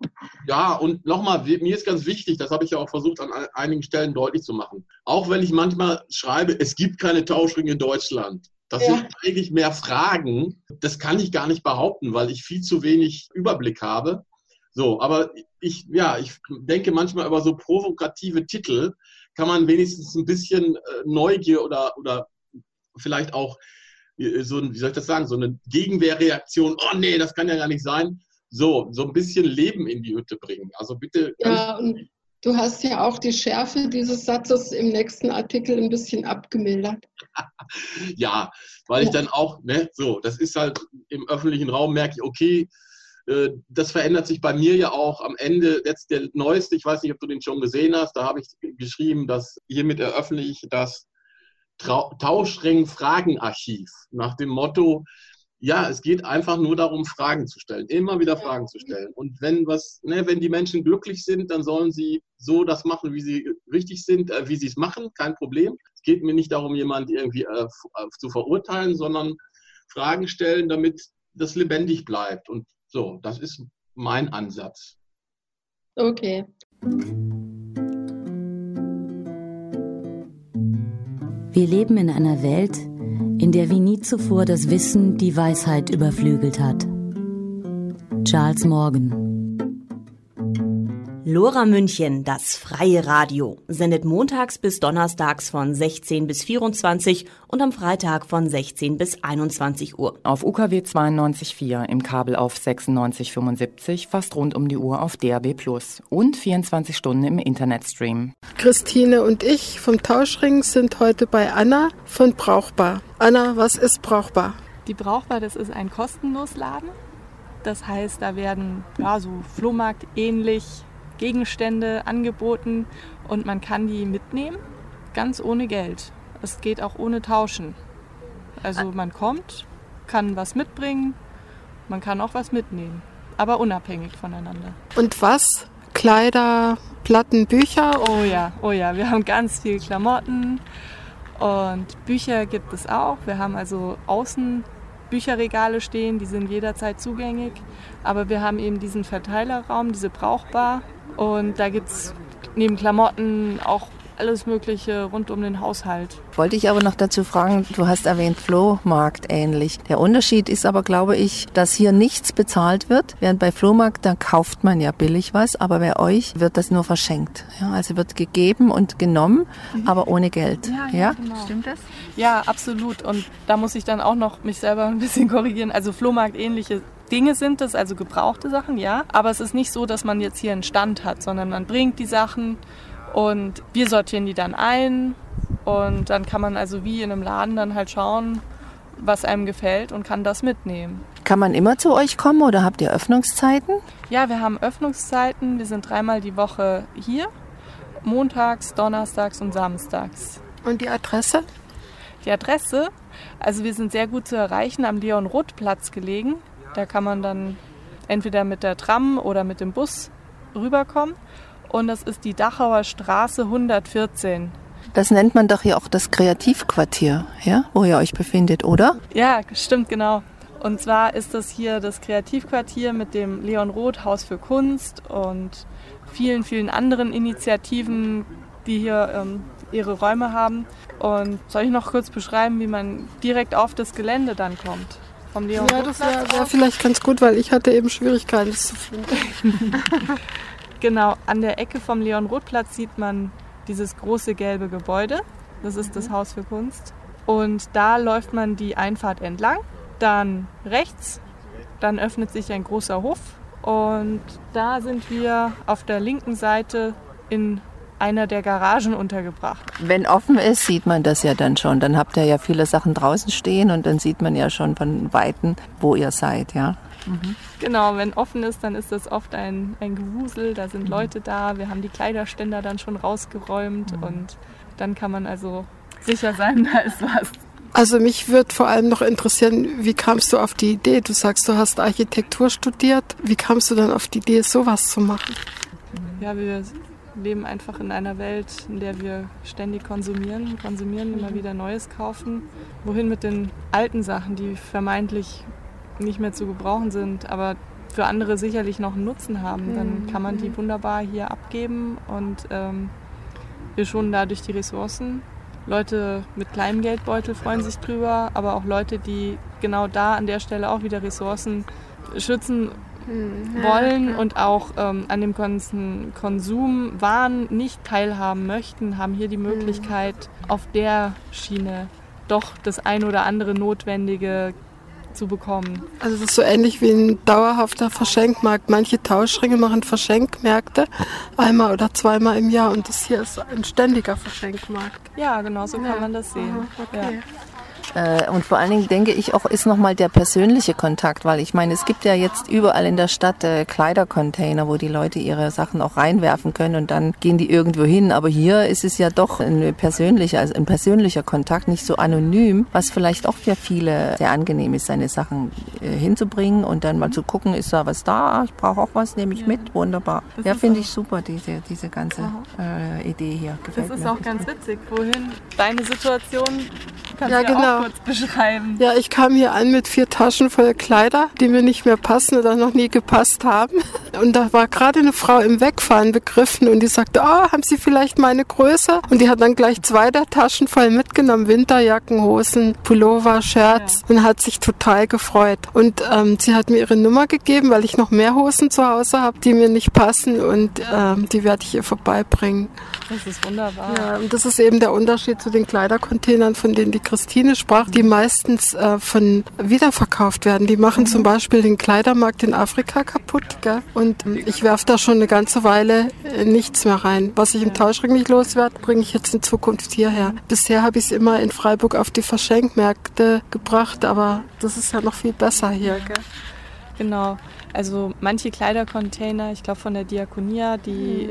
Ja, und nochmal, mir ist ganz wichtig, das habe ich ja auch versucht an einigen Stellen deutlich zu machen. Auch wenn ich manchmal schreibe, es gibt keine Tauschringe in Deutschland. Das sind eigentlich mehr Fragen. Das kann ich gar nicht behaupten, weil ich viel zu wenig Überblick habe. So, aber ich denke manchmal über so provokative Titel kann man wenigstens ein bisschen Neugier oder vielleicht auch so eine Gegenwehrreaktion, oh nee, das kann ja gar nicht sein, so ein bisschen Leben in die Hütte bringen. Also bitte. Ja, und Du hast ja auch die Schärfe dieses Satzes im nächsten Artikel ein bisschen abgemildert. Ja, weil ich dann auch, das ist halt im öffentlichen Raum, merke ich, okay, das verändert sich bei mir ja auch am Ende. Jetzt der neueste, ich weiß nicht, ob du den schon gesehen hast, da habe ich geschrieben, dass hiermit eröffne ich das Tauschring-Fragenarchiv nach dem Motto, ja, es geht einfach nur darum, Fragen zu stellen, immer wieder Fragen zu stellen. Und wenn die Menschen glücklich sind, dann sollen sie so das machen, wie sie richtig sind, wie sie es machen, kein Problem. Es geht mir nicht darum, jemanden irgendwie zu verurteilen, sondern Fragen stellen, damit das lebendig bleibt. Und so, das ist mein Ansatz. Okay. Wir leben in einer Welt, in der wie nie zuvor das Wissen die Weisheit überflügelt hat. Charles Morgan. Lora München, das freie Radio, sendet montags bis donnerstags von 16 bis 24 und am Freitag von 16 bis 21 Uhr. Auf UKW 92.4, im Kabel auf 96,75, fast rund um die Uhr auf DAB+ und 24 Stunden im Internetstream. Christine und ich vom Tauschring sind heute bei Anna von Brauchbar. Anna, was ist Brauchbar? Die Brauchbar, das ist ein Kostenlosladen. Das heißt, da werden so Flohmarkt ähnlich Gegenstände angeboten und man kann die mitnehmen, ganz ohne Geld. Es geht auch ohne Tauschen. Also man kommt, kann was mitbringen, man kann auch was mitnehmen, aber unabhängig voneinander. Und was? Kleider, Platten, Bücher? Oh ja, wir haben ganz viel Klamotten und Bücher gibt es auch. Wir haben also außen Bücherregale stehen, die sind jederzeit zugänglich, aber wir haben eben diesen Verteilerraum, diese Brauchbar. Und da gibt es neben Klamotten auch alles Mögliche rund um den Haushalt. Wollte ich aber noch dazu fragen, du hast erwähnt Flohmarkt ähnlich. Der Unterschied ist aber, glaube ich, dass hier nichts bezahlt wird, während bei Flohmarkt, da kauft man ja billig was, aber bei euch wird das nur verschenkt. Ja, also wird gegeben und genommen, aber ohne Geld. Ja? Genau. Stimmt das? Ja, absolut. Und da muss ich dann auch noch mich selber ein bisschen korrigieren. Also Flohmarkt ähnliche Dinge sind es, also gebrauchte Sachen, ja. Aber es ist nicht so, dass man jetzt hier einen Stand hat, sondern man bringt die Sachen und wir sortieren die dann ein und dann kann man also wie in einem Laden dann halt schauen, was einem gefällt und kann das mitnehmen. Kann man immer zu euch kommen oder habt ihr Öffnungszeiten? Ja, wir haben Öffnungszeiten. Wir sind 3-mal die Woche hier, montags, donnerstags und samstags. Und die Adresse? Die Adresse, also wir sind sehr gut zu erreichen, am Leon-Roth-Platz gelegen. Da kann man dann entweder mit der Tram oder mit dem Bus rüberkommen. Und das ist die Dachauer Straße 114. Das nennt man doch hier auch das Kreativquartier, ja, wo ihr euch befindet, oder? Ja, stimmt, genau. Und zwar ist das hier das Kreativquartier mit dem Leon Roth Haus für Kunst und vielen, vielen anderen Initiativen, die hier ihre Räume haben. Und soll ich noch kurz beschreiben, wie man direkt auf das Gelände dann kommt? Ja, das wäre vielleicht ganz gut, weil ich hatte eben Schwierigkeiten, das zu finden. Genau, an der Ecke vom Leon-Roth-Platz sieht man dieses große gelbe Gebäude. Das ist das Haus für Kunst. Und da läuft man die Einfahrt entlang, dann rechts, dann öffnet sich ein großer Hof. Und da sind wir auf der linken Seite in einer der Garagen untergebracht. Wenn offen ist, sieht man das ja dann schon. Dann habt ihr ja viele Sachen draußen stehen und dann sieht man ja schon von Weitem, wo ihr seid, ja. Genau, wenn offen ist, dann ist das oft ein Gewusel, da sind Leute da, wir haben die Kleiderständer dann schon rausgeräumt und dann kann man also sicher sein, da ist was. Also mich würde vor allem noch interessieren, wie kamst du auf die Idee? Du sagst, du hast Architektur studiert. Wie kamst du dann auf die Idee, sowas zu machen? Ja, wir leben einfach in einer Welt, in der wir ständig konsumieren, immer wieder Neues kaufen. Wohin mit den alten Sachen, die vermeintlich nicht mehr zu gebrauchen sind, aber für andere sicherlich noch einen Nutzen haben. Dann kann man die wunderbar hier abgeben und wir schonen dadurch die Ressourcen. Leute mit kleinem Geldbeutel freuen sich drüber, aber auch Leute, die genau da an der Stelle auch wieder Ressourcen schützen wollen und auch an dem Konsum Waren nicht teilhaben möchten, haben hier die Möglichkeit, auf der Schiene doch das ein oder andere Notwendige zu bekommen. Also das ist so ähnlich wie ein dauerhafter Verschenkmarkt. Manche Tauschringe machen Verschenkmärkte einmal oder zweimal im Jahr und das hier ist ein ständiger Verschenkmarkt. Ja, genau so kann man das sehen. Aha, okay. Ja. Und vor allen Dingen denke ich auch, ist nochmal der persönliche Kontakt, weil ich meine, es gibt ja jetzt überall in der Stadt Kleidercontainer, wo die Leute ihre Sachen auch reinwerfen können und dann gehen die irgendwo hin. Aber hier ist es ja doch ein persönlicher Kontakt, nicht so anonym, was vielleicht auch für viele sehr angenehm ist, seine Sachen hinzubringen und dann mal zu gucken, ist da was da? Ich brauche auch was, nehme ich mit, wunderbar. Ja, finde ich super, diese ganze Idee hier. Gefällt das ist mir auch ganz witzig. Wohin deine Situation kannst Ja, du ja genau. auch kurz beschreiben. Ja, ich kam hier an mit 4 Taschen voll Kleider, die mir nicht mehr passen oder noch nie gepasst haben. Und da war gerade eine Frau im Wegfahren begriffen und die sagte, haben Sie vielleicht meine Größe? Und die hat dann gleich 2 der Taschen voll mitgenommen, Winterjacken, Hosen, Pullover, Shirts und hat sich total gefreut. Und sie hat mir ihre Nummer gegeben, weil ich noch mehr Hosen zu Hause habe, die mir nicht passen und die werde ich ihr vorbeibringen. Das ist wunderbar. Ja, und das ist eben der Unterschied zu den Kleidercontainern, von denen die Christine sprach, die meistens von wiederverkauft werden. Die machen zum Beispiel den Kleidermarkt in Afrika kaputt, gell? Und ich werfe da schon eine ganze Weile nichts mehr rein. Was ich im Tauschring nicht loswerde, bringe ich jetzt in Zukunft hierher. Bisher habe ich es immer in Freiburg auf die Verschenkmärkte gebracht, aber das ist ja noch viel besser hier, gell? Genau. Also manche Kleidercontainer, ich glaube von der Diakonia, die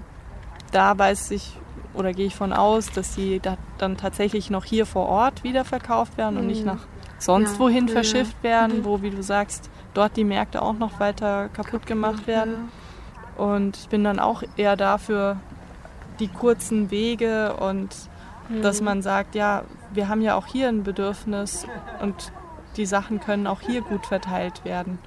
da weiß ich oder gehe ich von aus, dass sie da dann tatsächlich noch hier vor Ort wiederverkauft werden und nicht nach sonst wohin verschifft werden, wo, wie du sagst, dort die Märkte auch noch weiter kaputt gemacht werden. Und ich bin dann auch eher dafür die kurzen Wege und dass man sagt, ja, wir haben ja auch hier ein Bedürfnis und die Sachen können auch hier gut verteilt werden.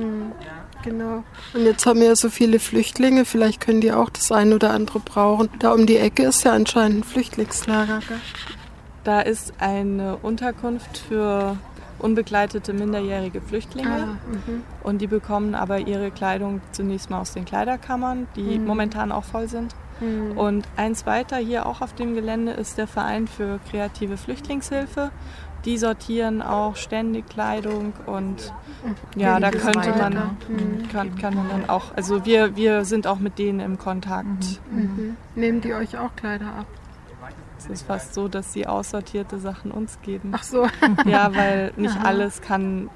Genau. Und jetzt haben wir ja so viele Flüchtlinge, vielleicht können die auch das eine oder andere brauchen. Da um die Ecke ist ja anscheinend ein Flüchtlingslager. Gell? Da ist eine Unterkunft für unbegleitete minderjährige Flüchtlinge und die bekommen aber ihre Kleidung zunächst mal aus den Kleiderkammern, die momentan auch voll sind. Und eins weiter hier auch auf dem Gelände ist der Verein für kreative Flüchtlingshilfe. Die sortieren auch ständig Kleidung und ja, da könnte man, kann man dann auch, also wir sind auch mit denen im Kontakt. Nehmen die euch auch Kleider ab? Es ist fast so, dass sie aussortierte Sachen uns geben. Ach so. Ja, weil nicht alles kann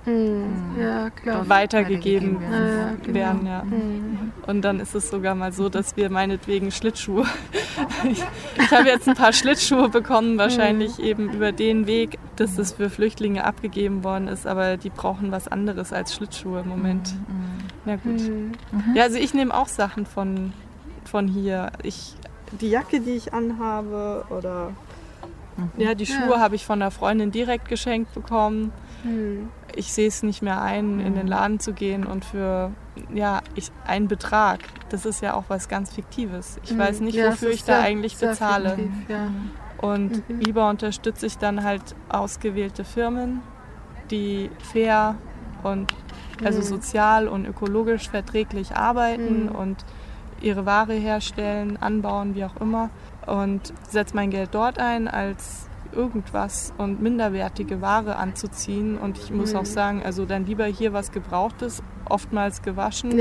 weitergegeben werden. Ja. Und dann ist es sogar mal so, dass wir meinetwegen Schlittschuhe, ich habe jetzt ein paar Schlittschuhe bekommen, wahrscheinlich eben über den Weg, dass es für Flüchtlinge abgegeben worden ist, aber die brauchen was anderes als Schlittschuhe im Moment. Na gut. Ja, also ich nehme auch Sachen von hier. Die Jacke, die ich anhabe oder die Schuhe habe ich von einer Freundin direkt geschenkt bekommen. Ich sehe es nicht mehr ein, in den Laden zu gehen und für einen Betrag. Das ist ja auch was ganz Fiktives. Ich weiß nicht, wofür ich da eigentlich bezahle. Fiktiv, Und lieber unterstütze ich dann halt ausgewählte Firmen, die fair und also sozial und ökologisch verträglich arbeiten und ihre Ware herstellen, anbauen, wie auch immer. Und setze mein Geld dort ein, als irgendwas und minderwertige Ware anzuziehen. Und ich muss auch sagen, also dann lieber hier was Gebrauchtes, oftmals gewaschen,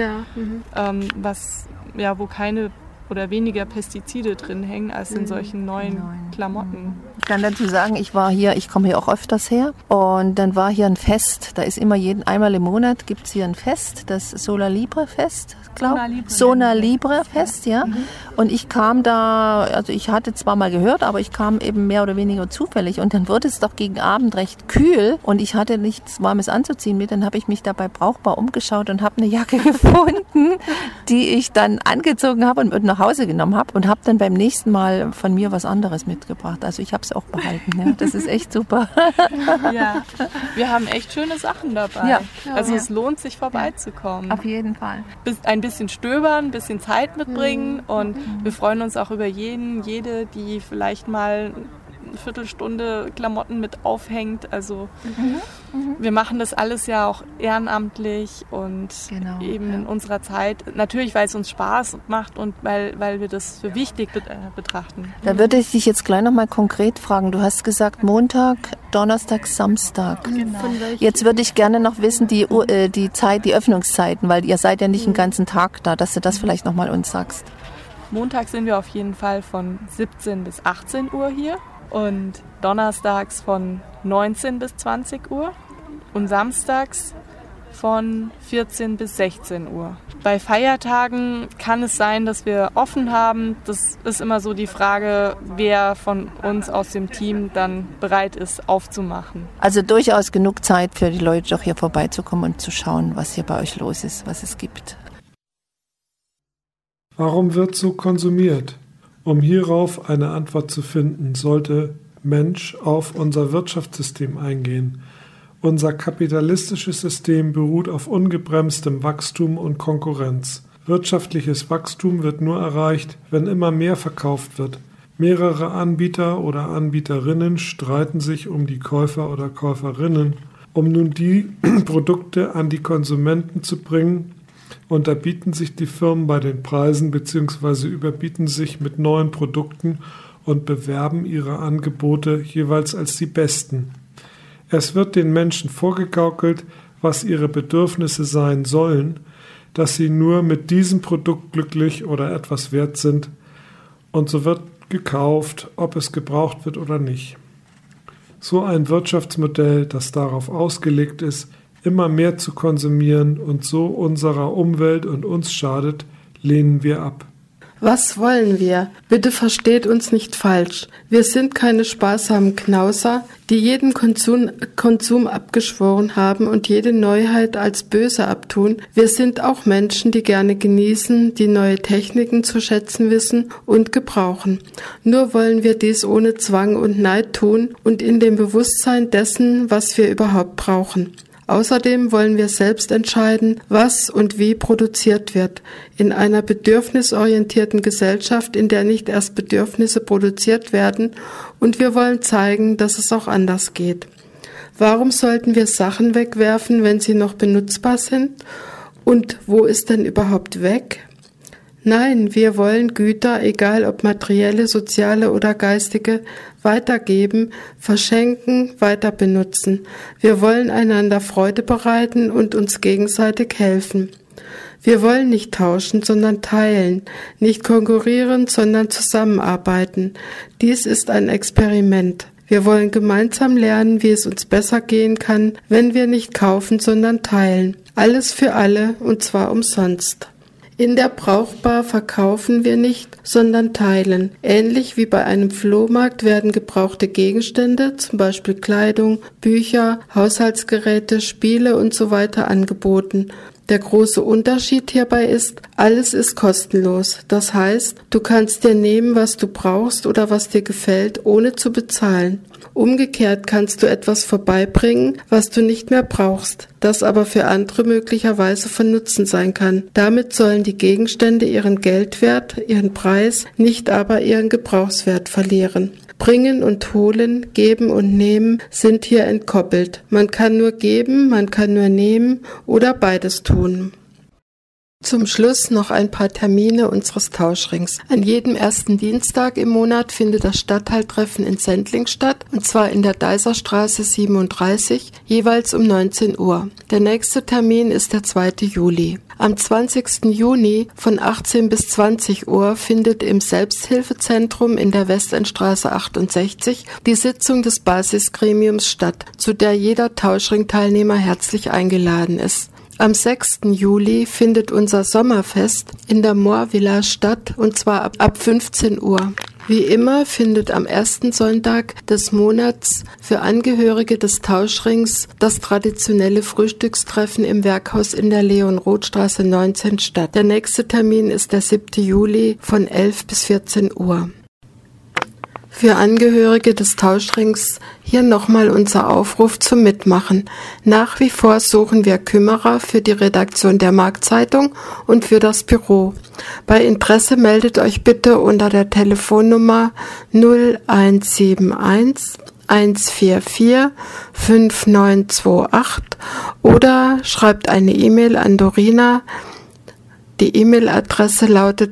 wo keine oder weniger Pestizide drin hängen als in solchen neuen Klamotten. Ich kann dazu sagen, ich komme hier auch öfters her und dann war hier ein Fest, da ist immer einmal im Monat gibt es hier ein Fest, das Sola Libre Fest, glaube ich. Sola Libre Fest, ja. Und ich kam da, also ich hatte zwar mal gehört, aber ich kam eben mehr oder weniger zufällig und dann wurde es doch gegen Abend recht kühl und ich hatte nichts Warmes anzuziehen mit, dann habe ich mich dabei brauchbar umgeschaut und habe eine Jacke gefunden, die ich dann angezogen habe und mit nach Hause genommen habe und habe dann beim nächsten Mal von mir was anderes mitgebracht. Also ich habe es auch behalten. Ja. Das ist echt super. Ja, wir haben echt schöne Sachen dabei. Ja. Also es lohnt sich vorbeizukommen. Auf jeden Fall. Ein bisschen stöbern, ein bisschen Zeit mitbringen und wir freuen uns auch über jede, die vielleicht mal Viertelstunde Klamotten mit aufhängt. Also wir machen das alles ja auch ehrenamtlich und in unserer Zeit. Natürlich, weil es uns Spaß macht und weil wir das für wichtig betrachten. Da würde ich dich jetzt gleich nochmal konkret fragen. Du hast gesagt Montag, Donnerstag, Samstag. Genau. Jetzt würde ich gerne noch wissen, die Öffnungszeiten, weil ihr seid ja nicht den ganzen Tag da, dass du das vielleicht nochmal uns sagst. Montag sind wir auf jeden Fall von 17 bis 18 Uhr hier und donnerstags von 19 bis 20 Uhr und samstags von 14 bis 16 Uhr. Bei Feiertagen kann es sein, dass wir offen haben. Das ist immer so die Frage, wer von uns aus dem Team dann bereit ist, aufzumachen. Also durchaus genug Zeit für die Leute, doch hier vorbeizukommen und zu schauen, was hier bei euch los ist, was es gibt. Warum wird so konsumiert? Um hierauf eine Antwort zu finden, sollte Mensch auf unser Wirtschaftssystem eingehen. Unser kapitalistisches System beruht auf ungebremstem Wachstum und Konkurrenz. Wirtschaftliches Wachstum wird nur erreicht, wenn immer mehr verkauft wird. Mehrere Anbieter oder Anbieterinnen streiten sich um die Käufer oder Käuferinnen. Um nun die Produkte an die Konsumenten zu bringen, unterbieten sich die Firmen bei den Preisen bzw. überbieten sich mit neuen Produkten und bewerben ihre Angebote jeweils als die besten. Es wird den Menschen vorgegaukelt, was ihre Bedürfnisse sein sollen, dass sie nur mit diesem Produkt glücklich oder etwas wert sind, und so wird gekauft, ob es gebraucht wird oder nicht. So ein Wirtschaftsmodell, das darauf ausgelegt ist, immer mehr zu konsumieren und so unserer Umwelt und uns schadet, lehnen wir ab. Was wollen wir? Bitte versteht uns nicht falsch. Wir sind keine sparsamen Knauser, die jeden Konsum abgeschworen haben und jede Neuheit als böse abtun. Wir sind auch Menschen, die gerne genießen, die neue Techniken zu schätzen wissen und gebrauchen. Nur wollen wir dies ohne Zwang und Neid tun und in dem Bewusstsein dessen, was wir überhaupt brauchen. Außerdem wollen wir selbst entscheiden, was und wie produziert wird. In einer bedürfnisorientierten Gesellschaft, in der nicht erst Bedürfnisse produziert werden, und wir wollen zeigen, dass es auch anders geht. Warum sollten wir Sachen wegwerfen, wenn sie noch benutzbar sind? Und wo ist denn überhaupt weg? Nein, wir wollen Güter, egal ob materielle, soziale oder geistige, weitergeben, verschenken, weiter benutzen. Wir wollen einander Freude bereiten und uns gegenseitig helfen. Wir wollen nicht tauschen, sondern teilen, nicht konkurrieren, sondern zusammenarbeiten. Dies ist ein Experiment. Wir wollen gemeinsam lernen, wie es uns besser gehen kann, wenn wir nicht kaufen, sondern teilen. Alles für alle, und zwar umsonst. In der Brauchbar verkaufen wir nicht, sondern teilen. Ähnlich wie bei einem Flohmarkt werden gebrauchte Gegenstände, zum Beispiel Kleidung, Bücher, Haushaltsgeräte, Spiele usw. angeboten. Der große Unterschied hierbei ist, alles ist kostenlos. Das heißt, du kannst dir nehmen, was du brauchst oder was dir gefällt, ohne zu bezahlen. Umgekehrt kannst du etwas vorbeibringen, was du nicht mehr brauchst, das aber für andere möglicherweise von Nutzen sein kann. Damit sollen die Gegenstände ihren Geldwert, ihren Preis, nicht aber ihren Gebrauchswert verlieren. Bringen und holen, geben und nehmen sind hier entkoppelt. Man kann nur geben, man kann nur nehmen oder beides tun. Zum Schluss noch ein paar Termine unseres Tauschrings. An jedem ersten Dienstag im Monat findet das Stadtteiltreffen in Sendling statt, und zwar in der Deiserstraße 37, jeweils um 19 Uhr. Der nächste Termin ist der 2. Juli. Am 20. Juni von 18 bis 20 Uhr findet im Selbsthilfezentrum in der Westendstraße 68 die Sitzung des Basisgremiums statt, zu der jeder Tauschring-Teilnehmer herzlich eingeladen ist. Am 6. Juli findet unser Sommerfest in der Moorvilla statt, und zwar ab 15 Uhr. Wie immer findet am ersten Sonntag des Monats für Angehörige des Tauschrings das traditionelle Frühstückstreffen im Werkhaus in der Leon-Roth-Straße 19 statt. Der nächste Termin ist der 7. Juli von 11 bis 14 Uhr. Für Angehörige des Tauschrings hier nochmal unser Aufruf zum Mitmachen. Nach wie vor suchen wir Kümmerer für die Redaktion der Marktzeitung und für das Büro. Bei Interesse meldet euch bitte unter der Telefonnummer 0171 144 5928 oder schreibt eine E-Mail an Dorina. Die E-Mail-Adresse lautet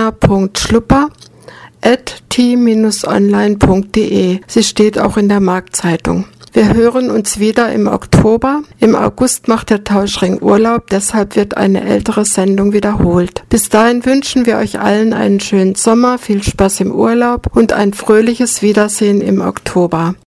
dorina.schlupper@t-online.de. Sie steht auch in der Marktzeitung. Wir hören uns wieder im Oktober. Im August macht der Tauschring Urlaub, deshalb wird eine ältere Sendung wiederholt. Bis dahin wünschen wir euch allen einen schönen Sommer, viel Spaß im Urlaub und ein fröhliches Wiedersehen im Oktober.